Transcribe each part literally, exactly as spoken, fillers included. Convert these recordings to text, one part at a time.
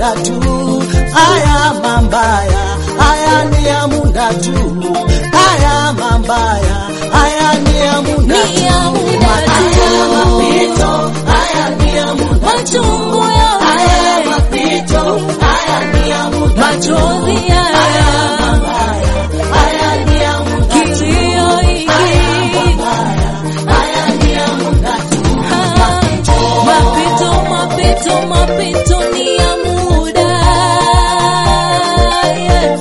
muda tu, haya mambaya, haya ni ya muda tu, haya mambaya, haya ni ya muda tu, haya mapito, haya ni ya muda machungu ya haya mapito, haya ni ya muda machozi ya mambaya, haya ni ya muda kilio hiki haya ni ya muda tu, mapito mapito mapito ni ya muda yeah.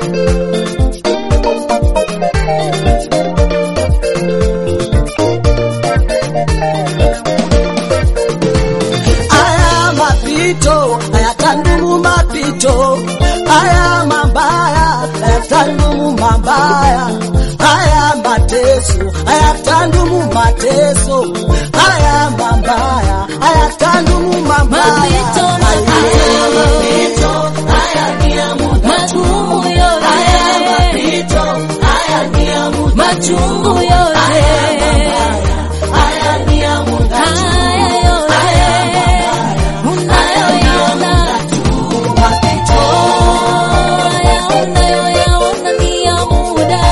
haya mapito hayatandumu mapito, haya mabaya hayatandumu mabaya, haya mateso hayatandumu mateso, haya mabaya hayatandumu mabaya, Mapito, haya mapito haya ni ya muda Magumu yote, haya mapito haya ni ya muda machungu yote, haya ni ya muda haya yote unayoyaona, mapito haya unayoyaona ni ya muda.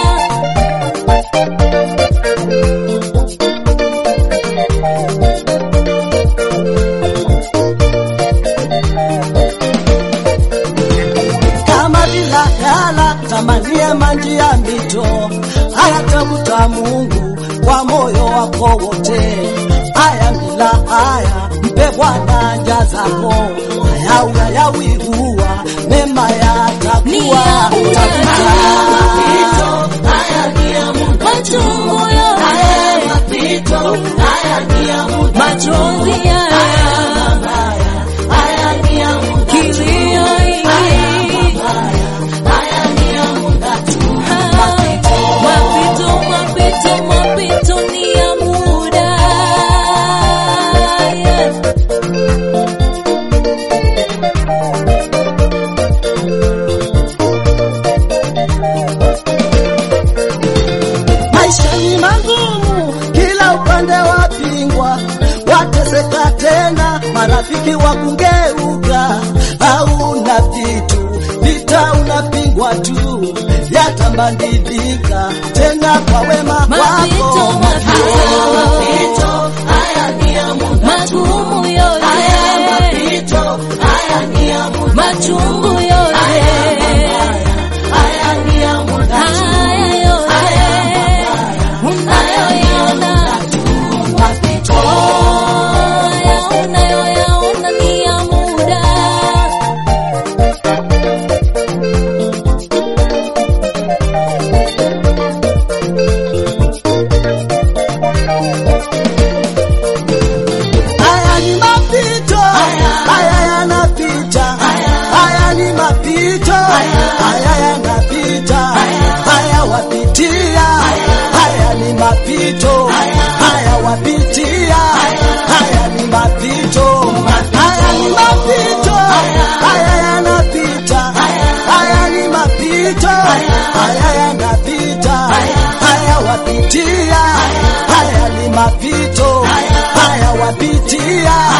kama bila yala tamania maji ya mito, hayatafuta Mungu kwa moyo wako wote, haya bila haya mpe Bwana njia zako, haya uyayawihuwa mema yatakuwa tafuta haya ni ya muda Machungu yote, haya mapito haya ni ya muda machozi ya haya ni ya muda kilio hiki haya ni ya muda tu, mapito mapito mapito ni ya muda yeah. maisha ni magumu, kila upande wapingwa, wateseka tena, marafiki wakungeuka, hauna vitu, vita unapingwa tu, yatambandilika tena kwa wema Mapito, wako. mapito, haya ni ya muda, magumu yote, haya mapito, haya ni ya muda, machungu yote, haya ni ya muda, haya yote unayoyaona, mapito haya unayoyaona ni ya muda. haya ni mapito, haya yanapita, haya ni mapito, haya yanapita, haya wapitia, haya ni mapito, haya wapitia, haya ni mapito, haya ni mapito, haya yanapita, haya ni mapito, haya yanapita, haya wapitia, haya ni mapito, haya wapitia